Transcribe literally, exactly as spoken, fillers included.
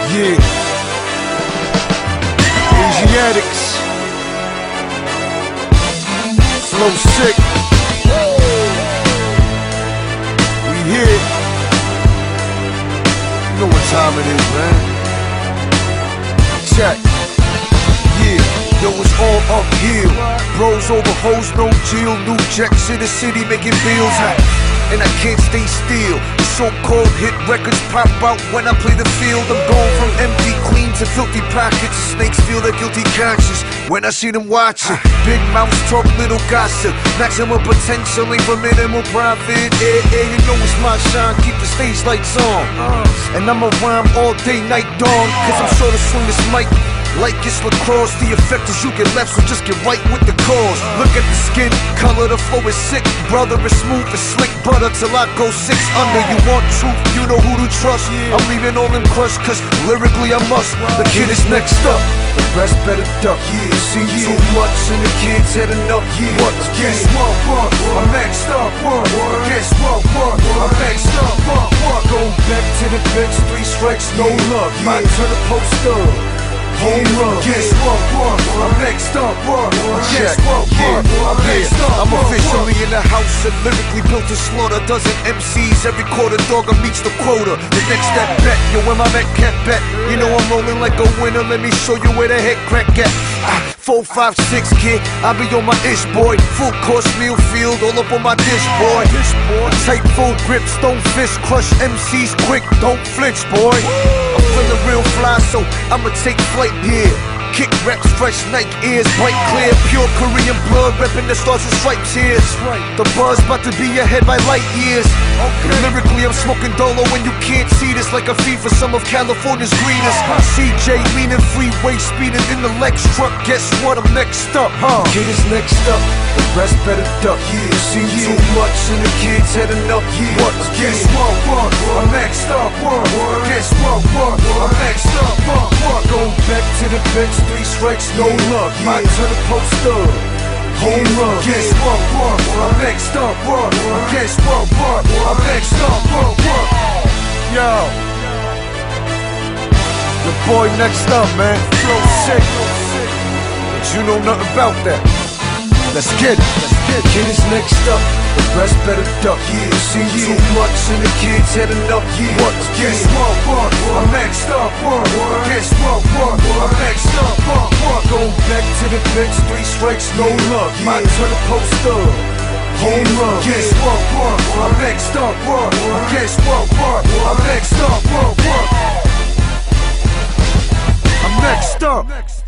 Yeah. Asiatics. Flow sick. We here. You know what time it is, man. Check. Yeah. Yo, it's all uphill. Bros over hoes, no chill. New checks in the city making bills. And I can't stay still. The so-called hit records pop out when I play the field. I'm going from empty clean to filthy pockets. Snakes feel their guilty conscience when I see them watching. Big mouths talk little gossip. Maximum potential ain't for minimal profit. Yeah, yeah, you know it's my shine. Keep the stage lights on. And I'ma rhyme all day, night, dawn. Cause I'm sure to swing this mic like it's lacrosse. The effect is you get left, so just get right with the cause. Look at the skin, color, the flow is sick. Brother is smooth and slick butter till I go six under. You want truth, you know who to trust. I'm leaving all them crushed, cause lyrically I must. The kid is next up, the rest better duck. Yeah, see too much and the kid's heading up. Yeah, what? Guess what? What? I'm next up. What? Guess what? What? I'm next up. What? What? Go back to the bench, three strikes, no luck. My turn to post up. Home run. Guess what? What? I'm next up. What? Guess what? What? I'm next up. I'm officially in the house and lyrically built to slaughter dozen M Cs. Every quarter dog meets the quota. The next step bet, yo, where my bet can't bet. You know I'm rolling like a winner. Let me show you where the head crack at. Ah, four, five, six, kid. I be on my ish, boy. Full course meal field, all up on my dish, boy. Tight full grip, stone fish, crush M Cs quick. Don't flinch, boy. I'm feeling real fly, so I'ma take flight here. Kick reps, fresh Nike ears, bright clear, pure Korean blood, reppin' the stars and stripes here. The buzz about to be ahead by light years. Okay. Lyrically, I'm smoking dolo when you can't see this, like a feed for some of California's greenest. C J leaning, freeway speeding in the Lex truck. Guess what? I'm next up, huh? Kid is next up, the rest better duck. Yeah, see too much and the kids heading up. Yeah, what? Guess what? What? I'm next up. What? Guess what? What? I'm next up. What? What? Go back to the bench. Three strikes, no luck. My turn to post up. Home run. Guess what? What? I'm next up. What? Guess what? What? I'm next up. What? What? Yo, the boy next up, man. Flow sick. But you know nothing about that. Let's get it. Let's get it. Kid is next up. The rest better duck. Yeah, see too much and the kids heading up. Yeah, what? Guess what? What? I'm next up. What? Guess what? What? I'm next up. What? What? Go back to the bench, three strikes, no luck. My turn to post up. Home run. Guess what? What? I'm next up. What? Guess what? What? I'm next up. What? What? I'm next up.